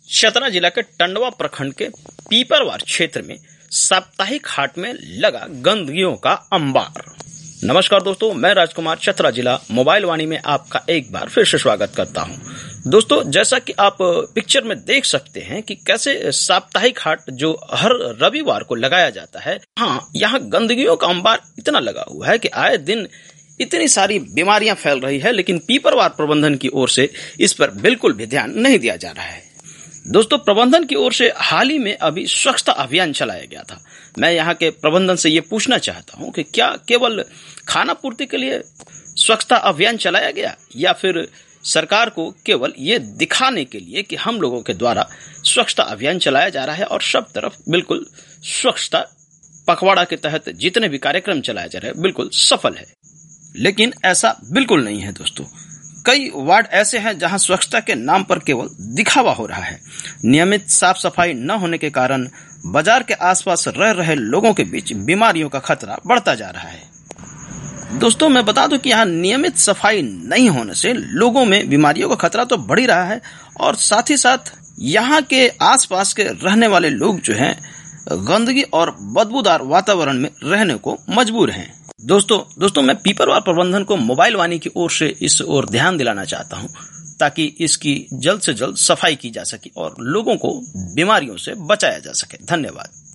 चतरा जिला के टंडवा प्रखंड के पीपरवार क्षेत्र में साप्ताहिक हाट में लगा गंदगियों का अंबार। नमस्कार दोस्तों, मैं राजकुमार चतरा जिला मोबाइल वाणी में आपका एक बार फिर से स्वागत करता हूं। दोस्तों, जैसा कि आप पिक्चर में देख सकते हैं कि कैसे साप्ताहिक हाट जो हर रविवार को लगाया जाता है, यहाँ गंदगियों का अंबार इतना लगा हुआ है कि आए दिन इतनी सारी बीमारियां फैल रही है, लेकिन पीपरवार प्रबंधन की ओर से इस पर बिल्कुल भी ध्यान नहीं दिया जा रहा है। दोस्तों, प्रबंधन की ओर से हाल ही में अभी स्वच्छता अभियान चलाया गया था। मैं यहाँ के प्रबंधन से ये पूछना चाहता हूँ कि क्या केवल खाना पूर्ति के लिए स्वच्छता अभियान चलाया गया, या फिर सरकार को केवल ये दिखाने के लिए कि हम लोगों के द्वारा स्वच्छता अभियान चलाया जा रहा है और सब तरफ बिल्कुल स्वच्छता पखवाड़ा के तहत जितने भी कार्यक्रम चलाए जा रहे हैं बिल्कुल सफल है। लेकिन ऐसा बिल्कुल नहीं है दोस्तों। कई वार्ड ऐसे हैं जहां स्वच्छता के नाम पर केवल दिखावा हो रहा है। नियमित साफ सफाई न होने के कारण बाजार के आसपास रह रहे लोगों के बीच बीमारियों का खतरा बढ़ता जा रहा है। दोस्तों, मैं बता दूं कि यहाँ नियमित सफाई नहीं होने से लोगों में बीमारियों का खतरा तो बढ़ ही रहा है, और साथ ही साथ यहाँ के आसपास के रहने वाले लोग जो हैं गंदगी और बदबूदार वातावरण में रहने को मजबूर हैं। दोस्तों मैं पीपरवार प्रबंधन को मोबाइल वाणी की ओर से इस ओर ध्यान दिलाना चाहता हूं, ताकि इसकी जल्द से जल्द सफाई की जा सके और लोगों को बीमारियों से बचाया जा सके। धन्यवाद।